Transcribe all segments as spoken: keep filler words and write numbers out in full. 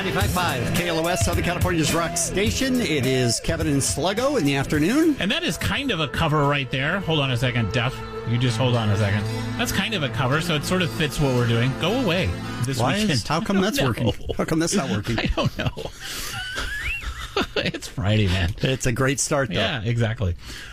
ninety-five point five K L O S, Southern California's rock station. It is Kevin and Sluggo in the afternoon. And that is kind of a cover right there. Hold on a second, Duff. You just hold on a second. That's kind of a cover, so it sort of fits what we're doing. Go away this Why weekend. is, how come that's know. working? How come that's not working? I don't know. It's Friday, man. It's a great start, though. Yeah, exactly.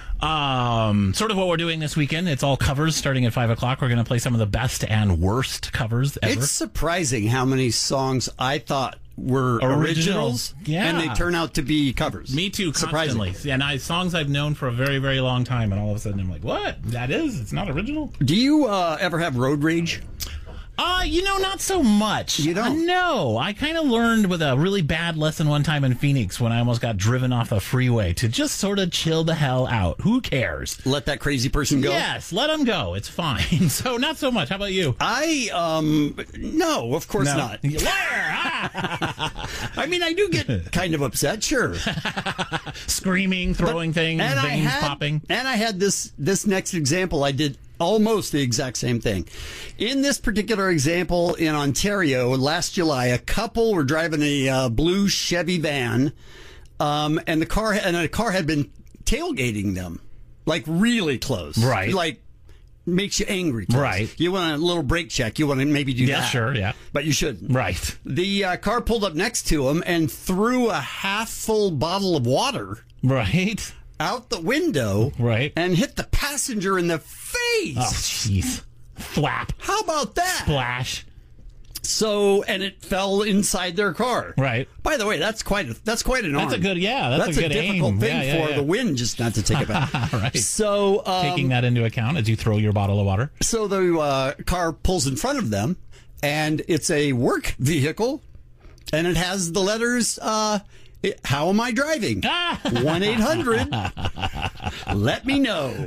Um, sort of what we're doing this weekend. It's all covers starting at five o'clock. We're going to play some of the best and worst covers ever. It's surprising how many songs I thought were originals, originals. Yeah. and they turn out to be covers. Me too, Surprising. constantly. And I, songs I've known for a very, very long time, and all of a sudden I'm like, what? That is? It's not original? Do you uh, ever have road rage? Uh, you know, not so much. You don't? Uh, no. I kind of learned with a really bad lesson one time in Phoenix when I almost got driven off a freeway to just sort of chill the hell out. Who cares? Let that crazy person go? Yes, let them go. It's fine. So, not so much. How about you? I, um, no, of course No. not. You liar! Ah! I mean, I do get kind of upset, sure. Screaming, throwing things, and I veins had, popping. And I had this, this next example. I did almost the exact same thing. In this particular example in Ontario, last July, a couple were driving a uh, blue Chevy van, um, and the car and a car had been tailgating them, like really close, Right. Like makes you angry, close. Right. You want a little brake check. You want to maybe do Yeah, that, sure, yeah. but you shouldn't. Right. The uh, car pulled up next to him and threw a half full bottle of water Right. out the window, Right. and hit the passenger in the face. Oh, jeez. Thwap. How about that? Splash. So, and it fell inside their car. Right. By the way, that's quite a, that's quite an arm. That's a good, yeah, that's, That's a a, good difficult aim. thing Yeah, yeah, for yeah. the wind just not to take it back. Right. So, um, Taking that into account as you throw your bottle of water. so the uh, car pulls in front of them, and it's a work vehicle, and it has the letters. Uh, it, how am I driving? one eight hundred Let me know.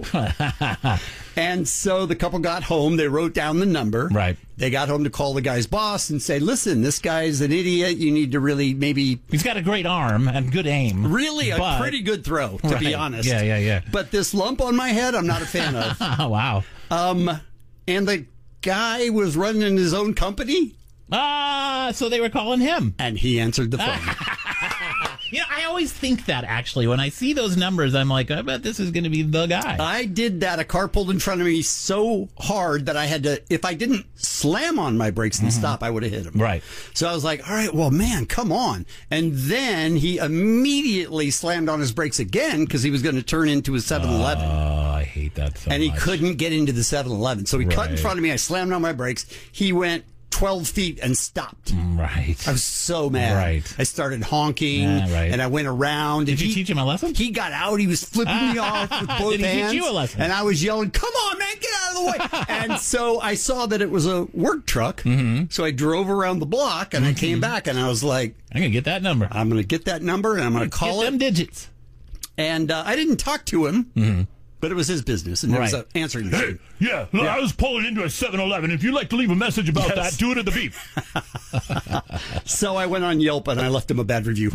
And so the couple got home. They wrote down the number. Right. They got home to call the guy's boss and say, listen, this guy's an idiot. You need to really maybe... He's got a great arm and good aim. Really a but- pretty good throw, to Right. be honest. Yeah, yeah, yeah. But this lump on my head, I'm not a fan of. Oh, wow. Um, and the guy was running his own company, Ah, so they were calling him. and he answered the phone. You know, I always think that, actually. When I see those numbers, I'm like, I bet this is going to be the guy. I did that. A car pulled in front of me so hard that I had to, if I didn't slam on my brakes and stop, I would have hit him. Right. So I was like, all right, well, man, come on. And then he immediately slammed on his brakes again because he was going to turn into a seven eleven. Oh, I hate that so and he much. couldn't get into the seven eleven. So he cut in Right. front of me. I slammed on my brakes. He went twelve feet and stopped. Right. I was so mad. Right. I started honking, Yeah, right. and I went around. Did and you he, teach him a lesson? He got out. He was flipping me off with both Did he teach hands. you a lesson? And I was yelling, "Come on, man, get out of the way!" And so I saw that it was a work truck. Mm-hmm. So I drove around the block, and Mm-hmm. I came back, and I was like, I'm going to get that number. "I'm going to get that number, and I'm going to call get it." them digits. And uh, I didn't talk to him, mm-hmm. but it was his business, and there was Right. an answering Hey, machine. yeah, I was pulling into a seven eleven. If you'd like to leave a message about Yes. that, do it at the beep. So I went on Yelp, and I left him a bad review.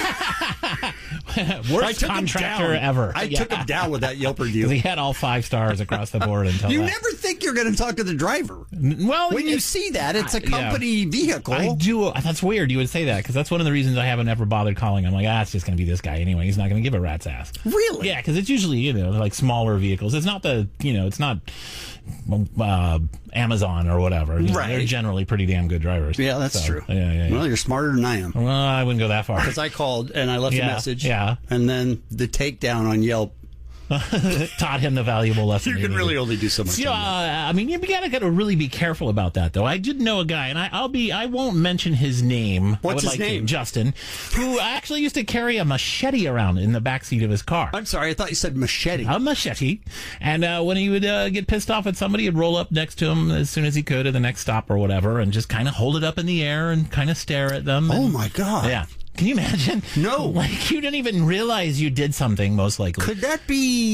Worst took him contractor down. ever. I Yeah. took him down with that Yelp review. He had all five stars across the board until You that. never think you're going to talk to the driver. Well, When you it's- see that, it's a I- yeah. company vehicle. I do. That's weird. You would say that because that's one of the reasons I haven't ever bothered calling. I'm like, ah, it's just going to be this guy anyway. He's not going to give a rat's ass. Really? Yeah, because it's usually you know like smaller vehicles. It's not the you know it's not uh, Amazon or whatever. You know, Right. they're generally pretty damn good drivers. Yeah, that's So, true. Yeah, yeah. yeah. Well, you're smarter than I am. Well, I wouldn't go that far. Because I called and I left Yeah, a message. yeah. And then the takedown on Yelp. Taught him the valuable lesson. You he can needed. really only do so much. You know, uh, on that. I mean, you gotta, gotta really be careful about that, though. I did know a guy, and I, I'll be, I won't mention his name. What's I would his like name? To, Justin, who actually used to carry a machete around in the backseat of his car. I'm sorry, I thought you said machete. A machete. And uh, when he would uh, get pissed off at somebody, he'd roll up next to him as soon as he could at the next stop or whatever, and just kind of hold it up in the air and kind of stare at them. Oh and- my God. Yeah. Can you imagine? No. Like, you didn't even realize you did something, most likely. Could that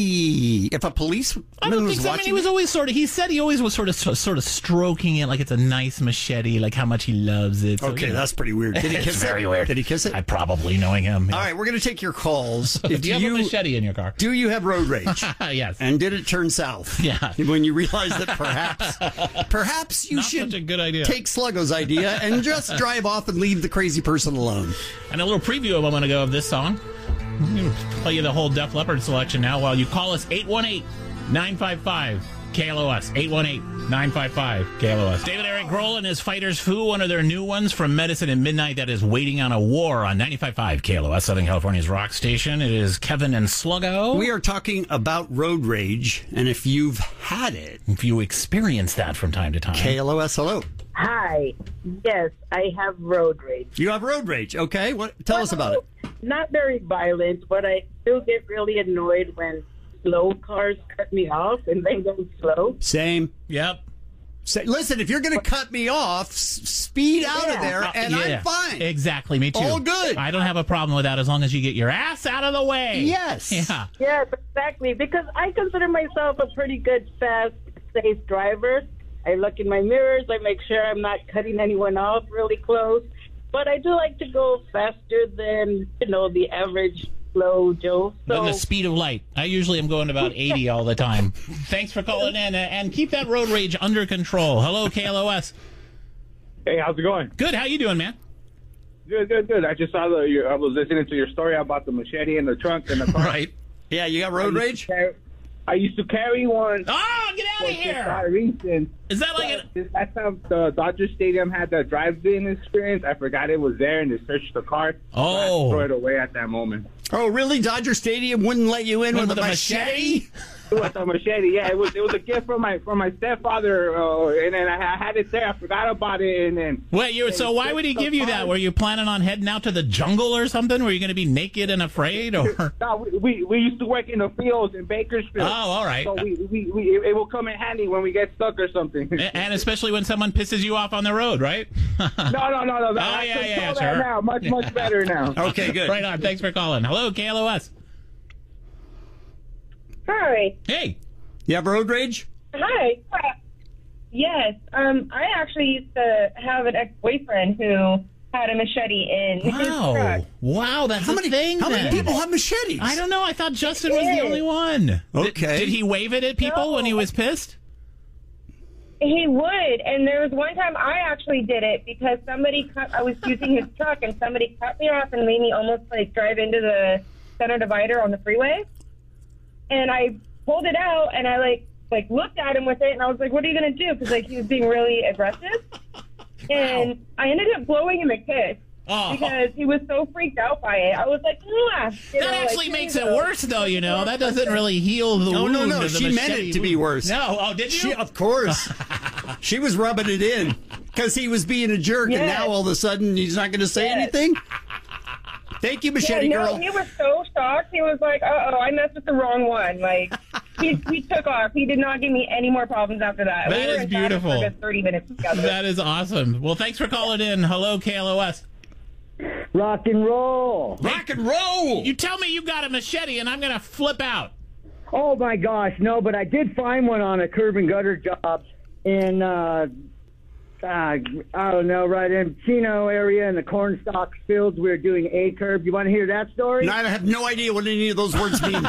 be if a policeman I don't was think so. I watching? mean, he was always sort of, he said he always was sort of sort of stroking it like it's a nice machete, like how much he loves it. So, okay, you know. that's pretty weird. Did he It's kiss it? very weird. Did he kiss it? I probably knowing him. All right, we're going to take your calls. If Do you have a machete in your car? do you have road rage? Yes. And did it turn south? Yeah. When you realized that perhaps, perhaps you Not should such a good idea. take Sluggo's idea and just drive off and leave the crazy person alone. And a little preview of a moment ago of this song. I'm going to play you the whole Def Leppard selection now while you call us eight one eight, nine five five, K L O S. eight one eight, nine five five, K L O S. David Eric Grohl and his Fighters Foo, one of their new ones from Medicine at Midnight that is waiting on a war on ninety-five point five K L O S, Southern California's rock station. It is Kevin and Sluggo. We are talking about road rage, and if you've had it, If you experience that from time to time. K L O S, hello. Hi. Yes, I have road rage. You have road rage, okay? What? Tell us about it. Not very violent, but I still get really annoyed when slow cars cut me off and they go slow. Same. Yep. Say, listen, if you're going to cut me off, s- speed out of Yeah. there, and Yeah. I'm fine. Exactly, me too. All good. I don't have a problem with that as long as you get your ass out of the way. Yes. Yeah. Yes, exactly. Because I consider myself a pretty good, fast, safe driver. I look in my mirrors. I make sure I'm not cutting anyone off really close. But I do like to go faster than, you know, the average slow Joe. Than So the speed of light. I usually am going about eighty all the time. Thanks for calling in, uh, and keep that road rage under control. Hello, K L O S. Hey, how's it going? Good. How you doing, man? Good, good, good. I just saw the. Your, I was listening to your story about the machete in the trunk and the car. Right. Yeah, you got road rage? I used to carry one. Oh, get out of Just here! got recent. Is that like a... This last time the Dodger Stadium had the drive-in experience, I forgot it was there and they searched the car. Oh. I threw it away at that moment. Oh, really? Dodger Stadium wouldn't let you in with, With a a machete? With a machete, yeah. It was it was a gift from my from my stepfather, uh, and then I, I had it there. I forgot about it, and then Wait, you so why would he give you that? Were you planning on heading out to the jungle or something? Were you going to be naked and afraid? Or no, we, we we used to work in the fields in Bakersfield. Oh, all right. So we, we, we it will come in handy when we get stuck or something. And especially when someone pisses you off on the road, right? No, no, no, no. Oh, I yeah, control yeah, that sure. now. Much, much better now. Okay, good. Right on. Thanks for calling. Hello, K L O S. Hi. Hey. You have road rage? Hi. Yes. Um, I actually used to have an ex-boyfriend who had a machete in his Wow. truck. Wow, that's How a many, thing how many then. people have machetes? I don't know. I thought Justin was the Yes. only one. Did- Okay. Did, he wave it at people No. when he was pissed? He would, and there was one time I actually did it because somebody cut. I was using his truck, and somebody cut me off and made me almost like drive into the center divider on the freeway. And I pulled it out, and I like like looked at him with it, and I was like, "What are you gonna do?" Because like he was being really aggressive, and I ended up blowing him a kiss. Oh. Because he was so freaked out by it. I was like, "Mwah," you That know, actually like, makes you it know. worse, though, you know. That doesn't really heal the No, wound. no, no. of the She meant machete it to be wound. worse. No. Oh, did you? She, of course. She was rubbing it in because he was being a jerk, and Yes. now all of a sudden he's not going to say Yes. anything? Thank you, Yeah, Machete no, Girl. he was so shocked. He was like, "Uh oh, I messed with the wrong one." Like, he, he took off. He did not give me any more problems after that. That we were is in traffic beautiful. For a good thirty minutes together. That is awesome. Well, thanks for calling in. Hello, K L O S. Rock and roll. Rock and roll. You tell me you got a machete, and I'm going to flip out. Oh my gosh, no, but I did find one on a curb and gutter job in uh, uh I don't know, right in Chino area in the cornstalk fields. We were doing a curb. You want to hear that story? No, I have no idea what any of those words mean.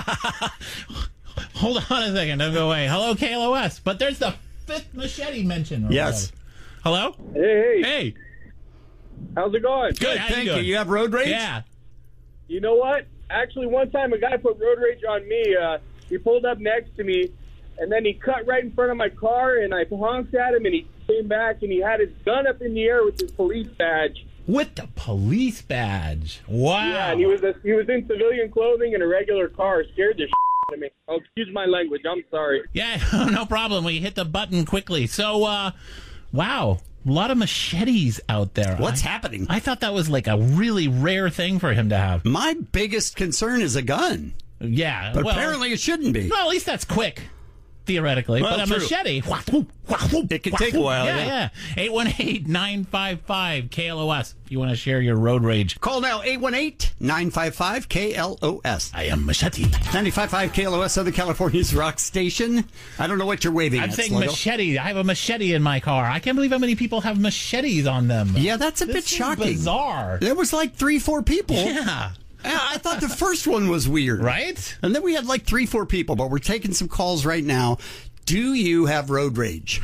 Hold on a second. Don't go away. Hello, K L O S. But there's the fifth machete mention. or Yes. whatever. Hello? Hey, hey, Hey. how's it going? Good. How Thank you you. doing? You have road rage? Yeah. You know what? Actually, one time a guy put road rage on me. Uh, he pulled up next to me, and then he cut right in front of my car, and I honked at him, and he came back, and he had his gun up in the air with his police badge. With the police badge. Wow. Yeah, and he was a, he was in civilian clothing in a regular car. Scared the shit out of me. Oh, excuse my language. I'm sorry. Yeah, no problem. We hit the button quickly. So, uh, wow. A lot of machetes out there. What's I, happening? I thought that was like a really rare thing for him to have. My biggest concern is a gun, Yeah. but well, apparently it shouldn't be. Well, at least that's quick. theoretically, Well, but a true. machete. It can take a while. Yeah, Yeah. yeah. eight one eight, nine five five, K L O S if you want to share your road rage. Call now, eight one eight, nine five five, K L O S. I am machete. ninety-five point five K L O S, Southern California's rock station. I don't know what you're waving I'm at, saying Sluggo. machete. I have a machete in my car. I can't believe how many people have machetes on them. Yeah, that's a This bit is shocking. bizarre. There was like three, four people. Yeah. Yeah, I thought the first one was weird. Right? And then we had like three, four people, but we're taking some calls right now. Do you have road rage?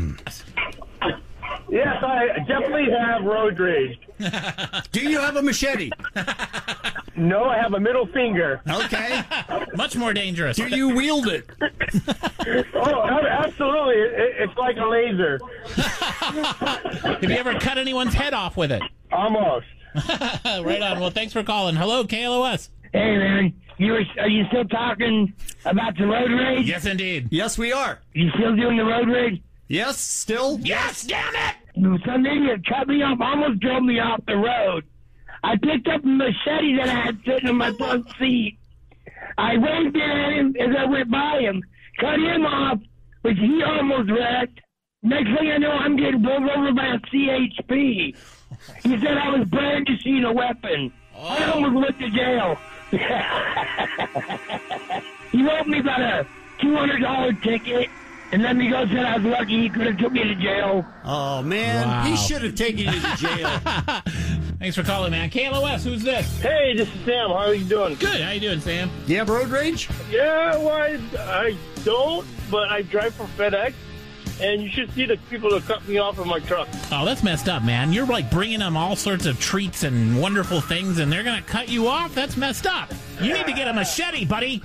Yes, I definitely have road rage. Do you have a machete? No, I have a middle finger. Okay. Much more dangerous. Do you wield it? Oh, absolutely. It, it's like a laser. Have you ever cut anyone's head off with it? Almost. Right on. Well, thanks for calling. Hello, K L O S. Hey, man, you were, are you still talking about the road rage? Yes, indeed. Yes, we are. You still doing the road rage? Yes, still? Yes, damn it! Some idiot cut me off, almost drove me off the road. I picked up a machete that I had sitting in my front seat. I waved it at him as I went by him, cut him off, which he almost wrecked. Next thing I know, I'm getting pulled over by a C H P. He said I was brandishing a weapon. I almost went to jail. He wrote me about a two hundred dollars ticket and let me go. Said I was lucky he could have took me to jail. Oh, man. Wow. He should have taken you to jail. Thanks for calling, man. K L O S, who's this? Hey, this is Sam. How are you doing? Good. How you doing, Sam? Do you have road rage? Yeah, well, I, I don't, but I drive for FedEx, and you should see the people that cut me off in my truck. Oh, that's messed up, man. You're like bringing them all sorts of treats and wonderful things, and they're going to cut you off? That's messed up. You need to get a machete, buddy.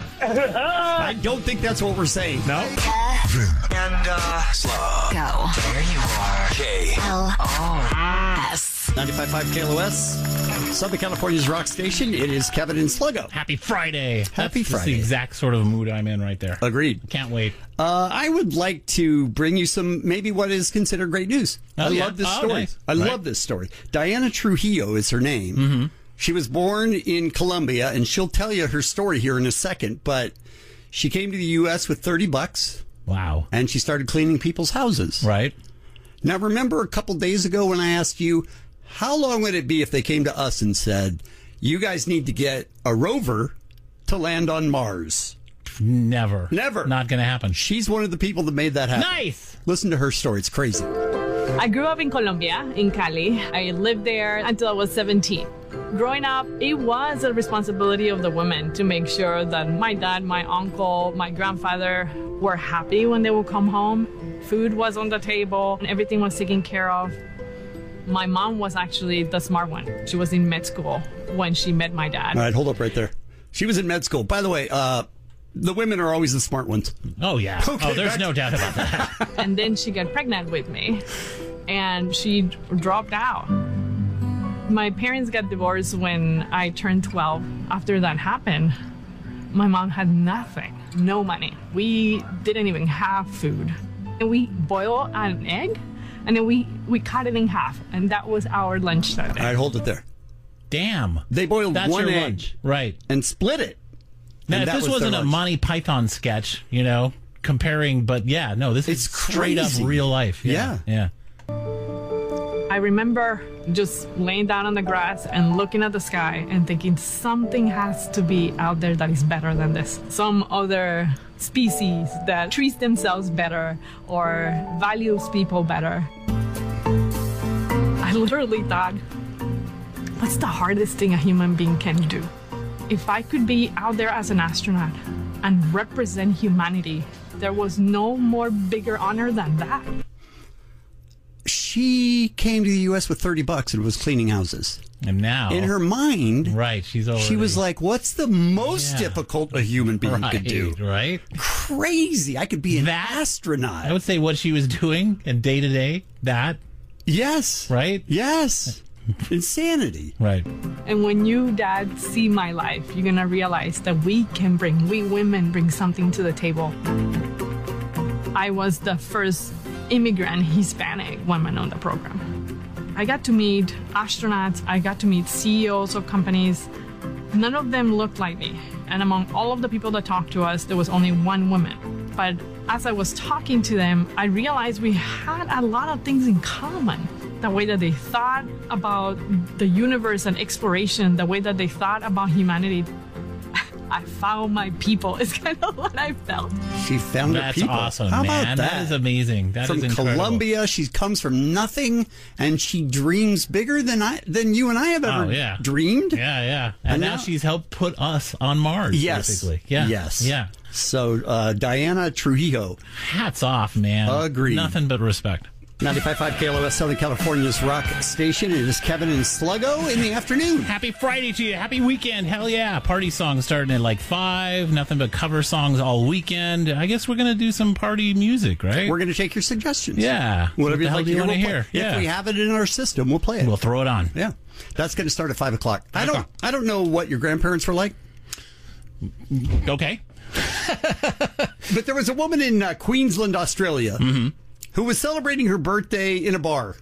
I don't think that's what we're saying. No? And, uh, Slug. Go. There you are. K. L O S. ninety-five point five K L O S, Southern California's rock station. It is Kevin and Sluggo. Happy Friday. Happy That's just Friday. the exact sort of mood I'm in right there. Agreed. Can't wait. Uh, I would like to bring you some, maybe what is considered great news. Oh, I yeah? love this Oh, story. nice. I Right. love this story. Diana Trujillo is her name. Mm-hmm. She was born in Colombia, and she'll tell you her story here in a second, but she came to the U S with thirty bucks, Wow. and she started cleaning people's houses. Right? Now, remember a couple days ago when I asked you, how long would it be if they came to us and said, you guys need to get a rover to land on Mars? Never. Never. Not going to happen. She's one of the people that made that happen. Nice. Listen to her story. It's crazy. I grew up in Colombia, in Cali. I lived there until I was seventeen. Growing up, it was a responsibility of the women to make sure that my dad, my uncle, my grandfather were happy when they would come home. Food was on the table, and everything was taken care of. My mom was actually the smart one. She was in med school when she met my dad. All right, hold up right there. She was in med school. By the way, uh, the women are always the smart ones. Oh, yeah. Okay, oh, there's back- no doubt about that. And then she got pregnant with me, and she dropped out. My parents got divorced when I turned twelve. After that happened, my mom had nothing, no money. We didn't even have food. And we boiled an egg, and then we, we cut it in half, and that was our lunch that All day. right, hold it there. Damn. They boiled That's one your egg lunch. Right. and split it. Now, And if that this was their wasn't a lunch. Monty Python sketch, you know, comparing, but yeah, no, this is It's straight crazy. up real life. Yeah. Yeah. I remember just laying down on the grass and looking at the sky and thinking something has to be out there that is better than this. Some other species that treats themselves better or values people better. I literally thought, what's the hardest thing a human being can do? If I could be out there as an astronaut and represent humanity, there was no more bigger honor than that. She came to the U S with thirty bucks and was cleaning houses. And now. In her mind, Right. She's already. she was like, what's the most Yeah. difficult a human being right, could do? Right? Crazy. I could be an That- astronaut. I would say what she was doing and day to day, that, yes. right? Yes. Insanity. Right. And when you, Dad, see my life, you're gonna realize that we can bring, we women bring something to the table. I was the first immigrant Hispanic woman on the program. I got to meet astronauts, I got to meet C E Os of companies. None of them looked like me. And among all of the people that talked to us, there was only one woman. But as I was talking to them, I realized we had a lot of things in common. The way that they thought about the universe and exploration, the way that they thought about humanity. I found my people. It's kind of what I felt. She found That's her people. awesome, How man. about that? That is amazing. That from is incredible. Colombia. She comes from nothing, and she dreams bigger than I than you and I have ever Oh, yeah. dreamed. Yeah, yeah. And, And now, now- she's helped put us on Mars, Yes. basically. Yeah. Yes. Yeah. So uh, Diana Trujillo. Hats off, man. Agreed. Nothing but respect. ninety-five point five K L O S, Southern California's rock station. It is Kevin and Sluggo in the afternoon. Happy Friday to you. Happy weekend. Hell yeah. Party songs starting at like five. Nothing but cover songs all weekend. I guess we're going to do some party music, right? We're going to take your suggestions. Yeah. Whatever What the you'd hell like do to you hear, want to we'll hear? play. Yeah. If we have it in our system, we'll play it. We'll throw it on. Yeah. That's going to start at five o'clock. I don't I don't know what your grandparents were like. Okay. But there was a woman in uh, Queensland, Australia, Mm-hmm. who was celebrating her birthday in a bar.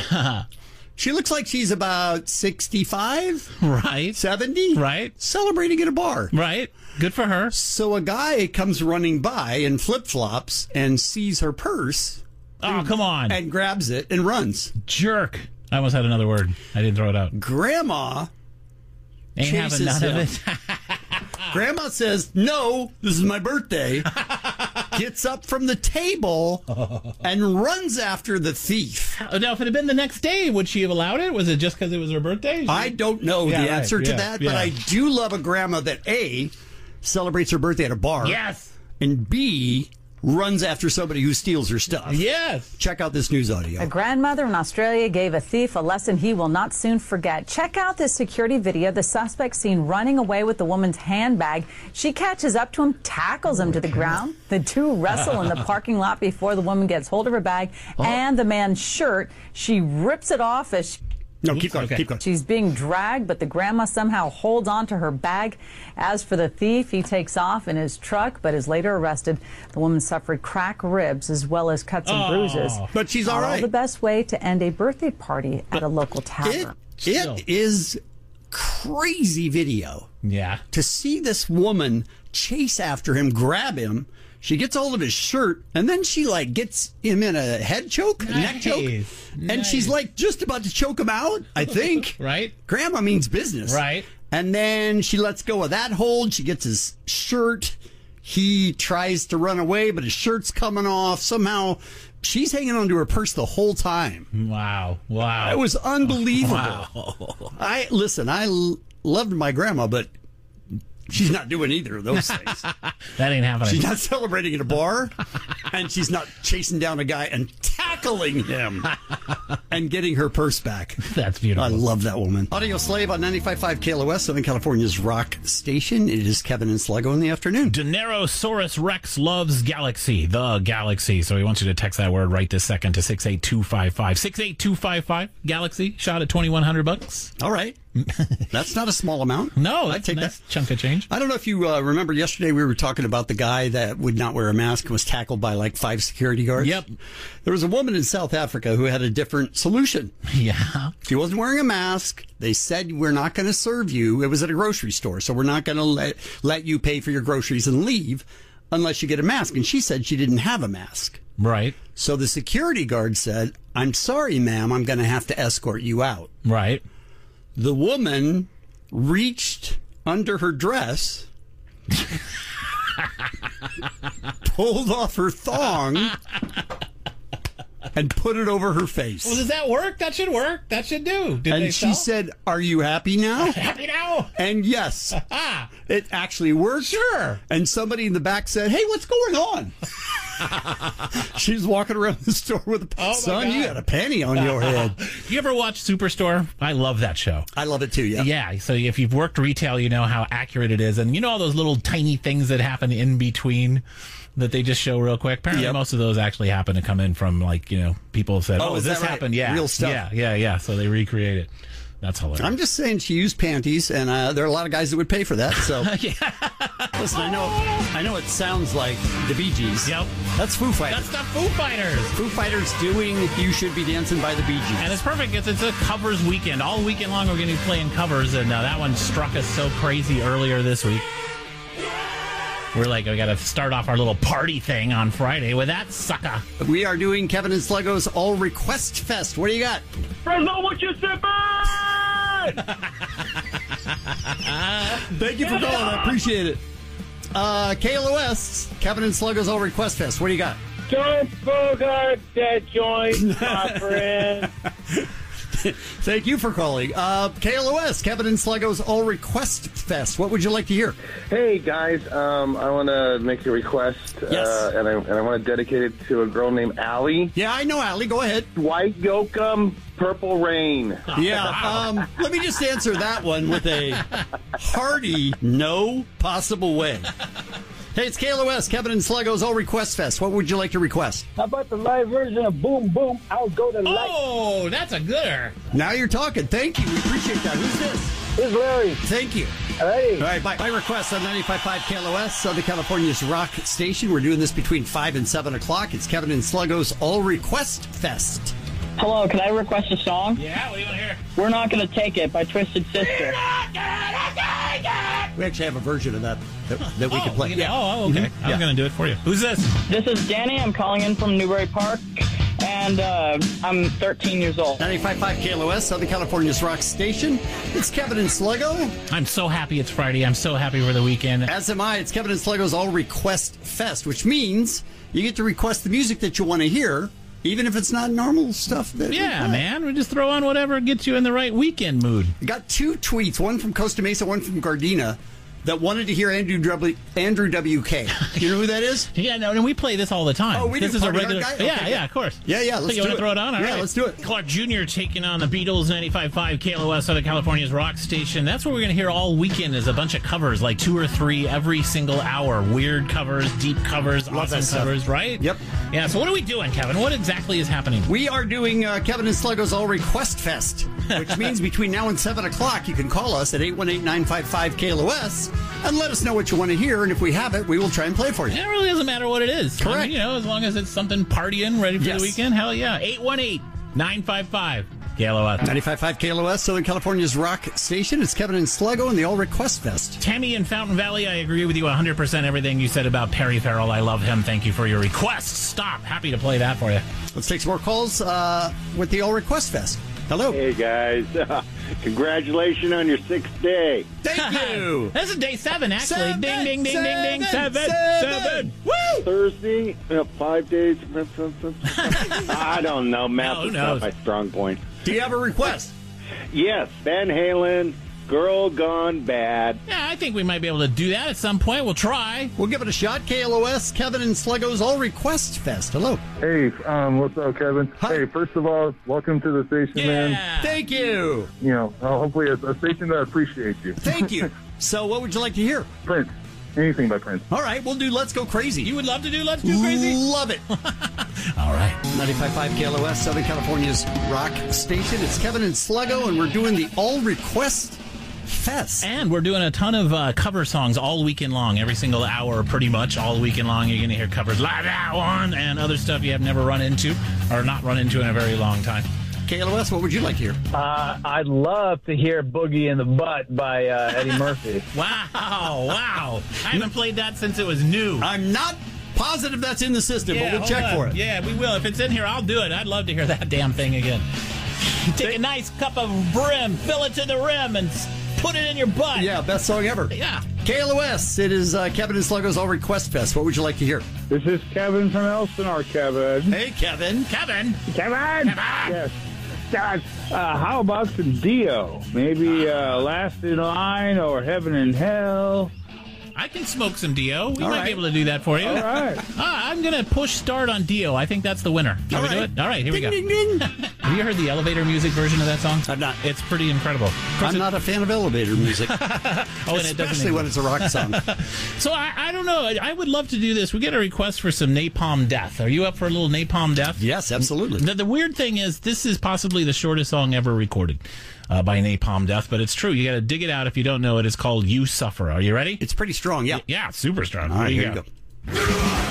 She looks like she's about sixty-five, Right. seventy, Right. celebrating at a bar. Right. Good for her. So a guy comes running by in flip-flops and sees her purse Oh, come on. and grabs it and runs. Jerk. I almost had another word. I didn't throw it out. Grandma Ain't having chases none of him. it. Grandma says, "No, this is my birthday." Gets up from the table and runs after the thief. Now, if it had been the next day, would she have allowed it? Was it just because it was her birthday? She- I don't know Yeah, the right, answer to yeah, that, yeah. but I do love a grandma that A, celebrates her birthday at a bar. Yes. And B, runs after somebody who steals her stuff. Yes. Check out this news audio. A grandmother in Australia gave a thief a lesson he will not soon forget. Check out this security video. The suspect seen running away with the woman's handbag. She catches up to him, tackles him to the ground. The two wrestle in the parking lot before the woman gets hold of her bag and the man's shirt. She rips it off as she No, keep going, Okay. keep going. She's being dragged, but the grandma somehow holds on to her bag. As for the thief, he takes off in his truck, but is later arrested. The woman suffered cracked ribs as well as cuts and Oh. bruises. But she's all Not right. the best way to end a birthday party at a local It, tavern. it is crazy video Yeah. to see this woman chase after him, grab him. She gets hold of his shirt, and then she like gets him in a head choke, a neck choke, Nice. and she's Nice. like just about to choke him out. I think. Right. Grandma means business. Right. And then she lets go of that hold. She gets his shirt. He tries to run away, but his shirt's coming off. Somehow, she's hanging onto her purse the whole time. Wow. Wow. It was unbelievable. Wow. I listen. I l- loved my grandma, but she's not doing either of those things. That ain't happening. She's not celebrating at a bar, and she's not chasing down a guy and tackling him and getting her purse back. That's beautiful. I love that woman. Audio Slave on ninety-five point five K L O S, Southern California's rock station. It is Kevin and Sluggo in the afternoon. Daenerys Rex loves Galaxy, the Galaxy. So he wants you to text that word right this second to six eight two five five. six eight two five five. Galaxy, shot at twenty-one hundred bucks. All right. That's not a small amount. No, I'd that's take a nice that. chunk of change. I don't know if you uh, remember yesterday we were talking about the guy that would not wear a mask and was tackled by like five security guards. Yep. There was a woman in South Africa who had a different solution. Yeah. She wasn't wearing a mask. They said, we're not going to serve you. It was at a grocery store, so we're not going to let, let you pay for your groceries and leave unless you get a mask. And she said she didn't have a mask. Right. So the security guard said, I'm sorry, ma'am, I'm going to have to escort you out. Right. The woman reached under her dress, pulled off her thong, and put it over her face. Well, does that work? That should work. That should do. Did And they she sell? said, are you happy now? Happy now. And yes, Ah, it actually worked. sure. And somebody in the back said, hey, what's going on? She's walking around the store with a Oh, my son, you God. got a panty on your head. You ever watch Superstore? I love that show. I love it too, yeah. Yeah, so if you've worked retail, you know how accurate it is. And you know all those little tiny things that happen in between that they just show real quick? Apparently Yep. most of those actually happen to come in from, like, you know, people said, Oh, oh, is this that right? happened? Yeah. Real stuff. Yeah, yeah, yeah. So they recreate it. That's hilarious. I'm just saying she used panties, and uh, there are a lot of guys that would pay for that. So, listen, I know, I know it sounds like the Bee Gees. Yep. That's Foo Fighters. That's the Foo Fighters. Foo Fighters doing "You Should Be Dancing" by the Bee Gees. And it's perfect. It's, it's a covers weekend. All weekend long, we're going to be playing covers, and uh, that one struck us so crazy earlier this week. we're like, we got to start off our little party thing on Friday with that sucker. We are doing Kevin and Sluggo's All Request Fest. What do you got? Fresno, what you sipping? Thank you for calling. I appreciate it. Uh, K L O S, Kevin and Sluggo's All Request Fest. What do you got? Don't bogart that joint, my friend. Thank you for calling. Uh, K L O S, Kevin and Sluggo's All Request Fest. What would you like to hear? Hey, guys. Um, I want to make a request, Yes. uh, and I, and I want to dedicate it to a girl named Allie. Yeah, I know, Allie. Go ahead. White Yoakum, Purple Rain. Yeah, um, let me just answer that one with a hearty no possible way. Hey, it's K L O S, Kevin and Sluggo's All Request Fest. What would you like to request? How about the live version of Boom Boom? I'll go to light. Oh, that's a gooder. Now you're talking. Thank you. We appreciate that. Who's this? This is Larry. Thank you. All right. All right, my, my request on ninety-five point five K L O S, Southern California's rock station. We're doing this between five and seven o'clock. It's Kevin and Sluggo's All Request Fest. Hello, can I request a song? Yeah, what do you want to hear? We're Not Gonna Take It by Twisted Sister. We actually have a version of that that, that we oh, can play. Yeah. Oh, okay. Mm-hmm. I'm Yeah. going to do it for you. Who's this? This is Danny. I'm calling in from Newbury Park, and uh, I'm thirteen years old. ninety-five point five K L O S, Southern California's rock station. It's Kevin and Sluggo. I'm so happy it's Friday. I'm so happy for the weekend. As am I. It's Kevin and Sluggo's All Request Fest, which means you get to request the music that you want to hear, even if it's not normal stuff. That Yeah, we play. man. We just throw on whatever gets you in the right weekend mood. We got two tweets, one from Costa Mesa, one from Gardena, that wanted to hear Andrew W. Andrew W K. You know who that is? Yeah, no, and we play this all the time. Oh, we this do is a Party Hard regular. Guy? Okay, yeah, yeah. yeah, of course. Yeah, yeah, let's so you do want it. to throw it on? All Yeah, right. let's do it. Clark Junior taking on the Beatles, ninety-five point five K L O S, Southern California's rock station. That's what we're going to hear all weekend is a bunch of covers, like two or three every single hour. Weird covers, deep covers, Love that awesome stuff. covers, right? Yep. Yeah, so what are we doing, Kevin? What exactly is happening? We are doing uh, Kevin and Sluggo's All Request Fest, which means between now and seven o'clock, you can call us at eight one eight, nine five five, K L O S and let us know what you want to hear. And if we have it, we will try and play for you. It really doesn't matter what it is. Correct. I mean, you know, as long as it's something partying, ready for Yes. the weekend, hell yeah. eight one eight, nine five five, K L O S. ninety-five point five K L O S, Southern California's rock station. It's Kevin and Sluggo and the All Request Fest. Tammy in Fountain Valley, I agree with you one hundred percent everything you said about Perry Farrell. I love him. Thank you for your request. Stop. Happy to play that for you. Let's take some more calls uh, with the All Request Fest. Hello. Hey, guys. Uh, congratulations on your sixth day. Thank you. This is day seven, actually. Seven, ding, ding, ding, seven, ding, ding. Seven, seven. seven. Woo! Thursday, uh, five days. I don't know. Math No, who is knows? not my strong point. Do you have a request? Yes, Van Halen, Girl Gone Bad. Yeah, I think we might be able to do that at some point. We'll try. We'll give it a shot. K L O S, Kevin and Sluggo's All Request Fest. Hello. Hey, um, what's up, Kevin? Hi. Hey, first of all, welcome to the station, man. Yeah. Thank you. You know, uh, hopefully it's a station that appreciates you. Thank you. So what would you like to hear? Prince. Anything by Prince. All right, we'll do Let's Go Crazy. You would love to do Let's Do Crazy? Love it. All right. ninety-five point five K L O S, Southern California's rock station. It's Kevin and Sluggo, and we're doing the All Request Fest. And we're doing a ton of uh, cover songs all weekend long, every single hour, pretty much all weekend long. You're going to hear covers like that one and other stuff you have never run into or not run into in a very long time. K L O S, what would you like to hear? Uh, I'd love to hear Boogie in the Butt by uh, Eddie Murphy. Wow, wow. I haven't played that since it was new. I'm not positive that's in the system, Yeah, but we'll hold check on. for it. Yeah, we will. If it's in here, I'll do it. I'd love to hear that damn thing again. Take a nice cup of brim, fill it to the rim, and s- put it in your butt. Yeah, best song ever. Yeah. K L O S, it is uh, Kevin and Sluggo's All Request Fest. What would you like to hear? This is Kevin from Elsinore, Kevin. Hey, Kevin. Kevin. Kevin! Yes. God, uh, how about some Dio? Maybe uh, Last in Line or Heaven and Hell? I can smoke some Dio. We All might right. be able to do that for you. All right. Ah, I'm going to push start on Dio. I think that's the winner. Shall All we do right. it? All right, here Ding, we go. ding, ding. Have you heard the elevator music version of that song? I've not. It's pretty incredible. I'm not a fan of elevator music, Oh, and it doesn't especially when it's a rock song. So I, I don't know. I, I would love to do this. We get a request for some Napalm Death. Are you up for a little Napalm Death? Yes, absolutely. The, the weird thing is, this is possibly the shortest song ever recorded uh, by Napalm Death, but it's true. You got to dig it out if you don't know it. It's called "You Suffer." Are you ready? It's pretty strong, yeah. Yeah, super strong. All right, Here here you you go. go.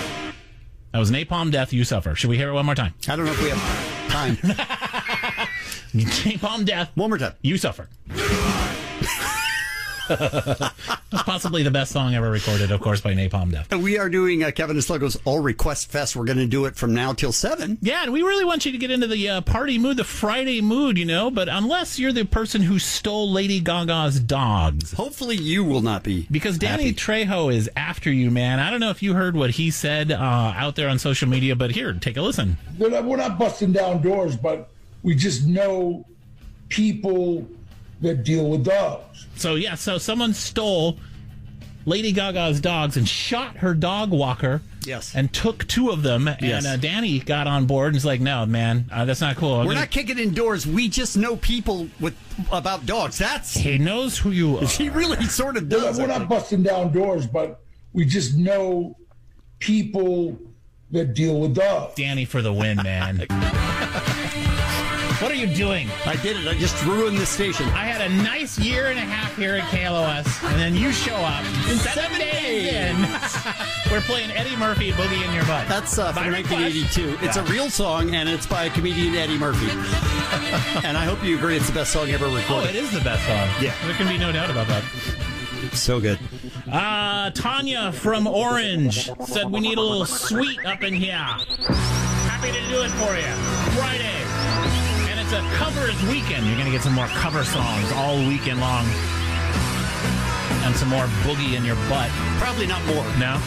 That was Napalm Death, "You Suffer." Should we hear it one more time? I don't know if we have time. Napalm Death, One more time. "You Suffer." Possibly the best song ever recorded, of course, by Napalm Death. We are doing uh, Kevin and Sluggo's All Request Fest. We're going to do it from now till seven. Yeah, and we really want you to get into the uh, party mood, the Friday mood, you know, but unless you're the person who stole Lady Gaga's dogs. Hopefully you will not be. Because Danny happy. Trejo is after you, man. I don't know if you heard what he said uh, out there on social media, but here, take a listen. We're not, we're not busting down doors, but we just know people that deal with dogs. So, yeah, so someone stole Lady Gaga's dogs and shot her dog walker. Yes. And took two of them. Yes. And uh, Danny got on board and was like, no, man, uh, that's not cool. I'm We're gonna... not kicking indoors. We just know people with about dogs. That's He knows who you are. He really sort of does. We're not, we're not busting down doors, but we just know people that deal with dogs. Danny for the win, man. What are you doing? I did it. I just ruined the station. I had a nice year and a half here at K L O S, and then you show up. Seven days in, we're playing Eddie Murphy, Boogie in Your Butt. That's uh, from nineteen eighty-two. It's Yeah. a real song, and it's by comedian Eddie Murphy. And I hope you agree it's the best song ever Oh, recorded. it is the best song. Yeah. There can be no doubt about that. So good. Uh, Tanya from Orange said we need a little sweet up in here. Happy to do it for you. Friday. And it's a covers weekend. You're going to get some more cover songs all weekend long. And some more Boogie in your butt. Probably not more. No?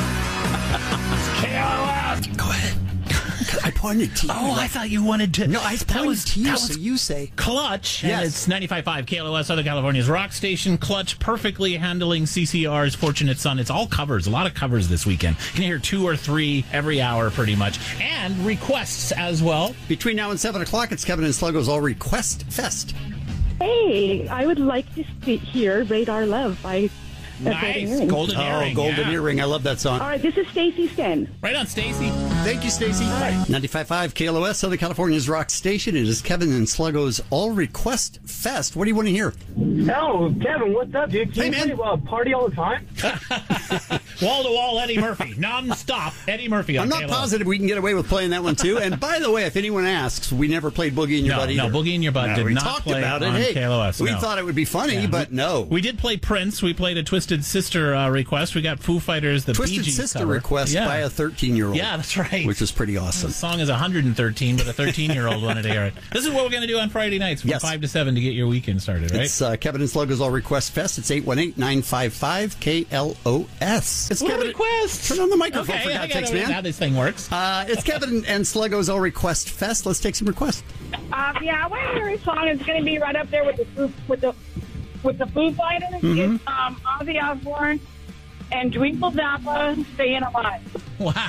K L O S. Go ahead. I pointed to you. Oh, I thought you wanted to. No, I pointed was, to you, that was so you say. Clutch. Yes. And it's ninety-five point five K L O S, Southern California's rock station. Clutch, perfectly handling C C R's Fortunate Son. It's all covers. A lot of covers this weekend. You can hear two or three every hour, pretty much. And requests as well. Between now and seven o'clock, it's Kevin and Sluggo's All Request Fest. Hey, I would like to speak here, Radar Love by uh, Nice. Golden Earring. Golden Oh, Earring. Golden yeah. Earring. I love that song. All right, this is Stacy Sten. Right on, Stacy. Thank you, Stacy. ninety-five point five K L O S, Southern California's rock station. It is Kevin and Sluggo's All Request Fest. What do you want to hear? Oh, Kevin, what's up, dude? Can Hey, you play, uh, party all the time? Wall to wall Eddie Murphy. Non-stop Eddie Murphy on I'm not K L O S. positive we can get away with playing that one, too. And by the way, if anyone asks, we never played Boogie in Your No, Butt no, either. Boogie in Your Butt No, did we not talked play about it. on Hey, K L O S, we no. thought it would be funny, Yeah. but no. We did play Prince. We played a Twisted Sister uh, request. We got Foo Fighters, the Bee Twisted Gees Sister cover. request yeah. by a thirteen-year-old. Yeah, that's right. Which is pretty awesome. The song is one hundred thirteen, but a thirteen-year-old wanted to hear it. This is what we're going to do on Friday nights from Yes. five to seven to get your weekend started, right? It's uh, Kevin and Sluggo's All Request Fest. It's eight one eight, nine five five, K L O S. It's What Kevin. request? Turn on the microphone, Okay, for I God's gotta sakes, know man. how this thing works. Uh, it's Kevin and Sluggo's All Request Fest. Let's take some requests. Uh, yeah, my favorite song is going to be right up there with the Foo- with the with the Foo Fighters. Mhm. It's um, Ozzy Osbourne and Dweeple Zappa, "Staying Alive."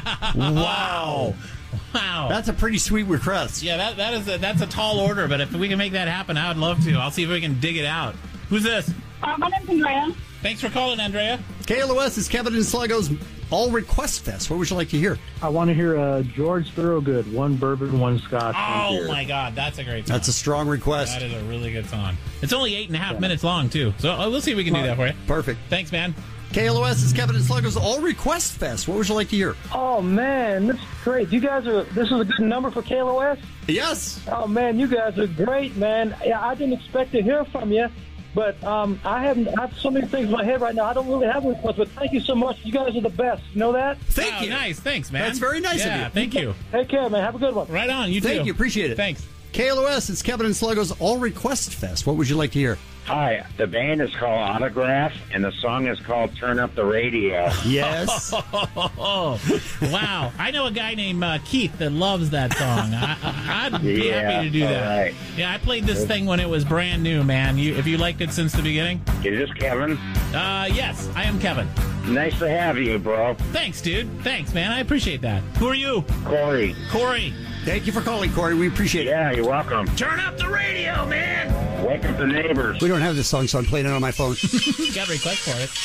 Wow. Wow. That's a pretty sweet request. Yeah, that, that is a, that's a tall order, but if we can make that happen, I would love to. I'll see if we can dig it out. Who's this? Uh, my name's Andrea. Thanks for calling, Andrea. K L O S is Kevin and Sluggo's All Request Fest. What would you like to hear? I want to hear uh, George Thorogood, one bourbon, one scotch. one Oh, beer. my God. That's a great song. That's a strong request. That is a really good song. It's only eight and a half minutes long, too. So uh, we'll see if we can do that for you. Perfect. Thanks, man. K L O S is Kevin and Sluggo's All Request Fest. What would you like to hear? Oh man, this is great. You guys are. This is a good number for K L O S. Yes. Oh man, you guys are great, man. Yeah, I didn't expect to hear from you, but um, I haven't. I have so many things in my head right now. I don't really have any questions, but thank you so much. You guys are the best. You know that? Thank Oh, you. nice. Thanks, man. That's very nice yeah, of you. Thank you. Take care, man. Have a good one. Right on. You Thank too. you. Appreciate it. Thanks. K L O S, it's Kevin and Sluggo's All Request Fest. What would you like to hear? Hi, the band is called Autograph, and the song is called Turn Up the Radio. Yes. Wow. I know a guy named uh, Keith that loves that song. I, I, I'd be Yeah, happy to do all that. right. Yeah, I played this thing when it was brand new, man. You, if you liked it since the beginning? Is this Kevin? Uh, yes, I am Kevin. Nice to have you, bro. Thanks, dude. Thanks, man. I appreciate that. Who are you? Corey. Corey. Thank you for calling, Corey. We appreciate it. Yeah, you're welcome. Turn up the radio, man. Wake up the neighbors. We don't have this song, so I'm playing it on my phone. Got a request for it.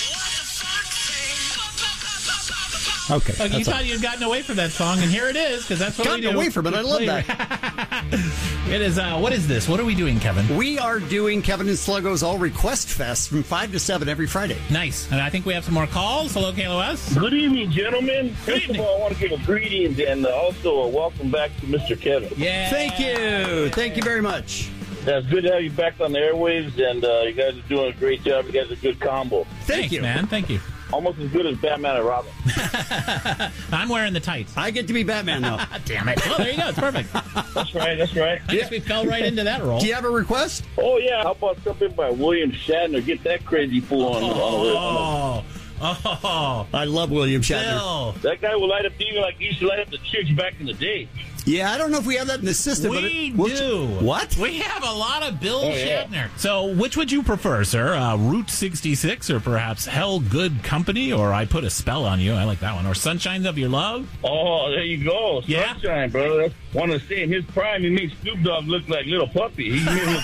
Okay. Okay, you that's all. thought you'd gotten away from that song, and here it is, because that's what Gotten we do. away from it. I love We- that. It is, uh, what is this? What are we doing, Kevin? We are doing Kevin and Sluggo's All Request Fest from five to seven every Friday. Nice. And I think we have some more calls. Hello, K L O S. Good evening, gentlemen. First evening. of all, I want to give a greetings and uh, also a welcome back to Mister Kevin. Yeah. Thank you. Thank you very much. Yeah, it's good to have you back on the airwaves, and uh, you guys are doing a great job. You guys are a good combo. Thank Thanks, you. man. Thank you. Almost as good as Batman and Robin. I'm wearing the tights. I get to be Batman now. Damn it. Well, there you go. It's perfect. That's right. That's right. I guess we fell right into that role. Do you have a request? Oh, yeah. How about something by William Shatner? Get that crazy fool on. Oh, on, oh, oh. I love William Shatner. Bill. That guy will light up even like he used to light up the chicks back in the day. Yeah, I don't know if we have that in the system. but We it, we'll do. What? We have a lot of Bill Oh, yeah. Shatner. So, which would you prefer, sir? Uh, Route sixty-six, or perhaps Hell Good Company, or I Put a Spell on You? I like that one. Or Sunshine of Your Love? Oh, there you go. Yeah. Sunshine, bro. That's one to say in his prime, he makes Snoop Dogg look like Little Puppy. He made him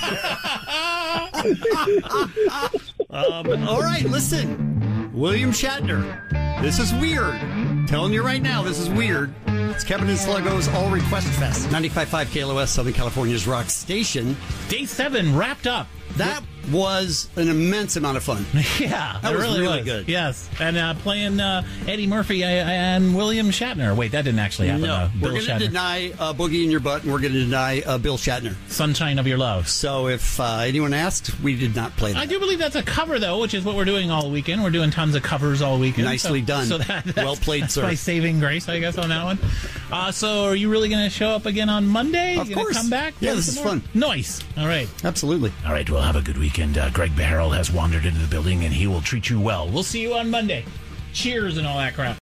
um, all right, listen. William Shatner. This is weird. I'm telling you right now, this is weird. It's Kevin and Sluggo's All Request Fest. ninety-five point five K L O S, Southern California's rock station. Day seven wrapped up. That was an immense amount of fun. Yeah, That it was really, really was. good. Yes, and uh, playing uh, Eddie Murphy and William Shatner. Wait, that didn't actually happen. No, uh, we're Bill going to Shatner. deny uh, Boogie in Your Butt, and we're going to deny uh, Bill Shatner. Sunshine of Your Love. So if uh, anyone asked, we did not play that. I do believe that's a cover, though, which is what we're doing all weekend. We're doing tons of covers all weekend. Nicely so, done. So that, that's, Well played, that's sir. my saving grace, I guess, on that one. Uh, so are you really going to show up again on Monday? Of you gonna course. come back? Yeah, Play this some is more? fun. Nice. All right. Absolutely. All right, well, have a good weekend. Uh, Greg Barrel has wandered into the building, and he will treat you well. We'll see you on Monday. Cheers and all that crap.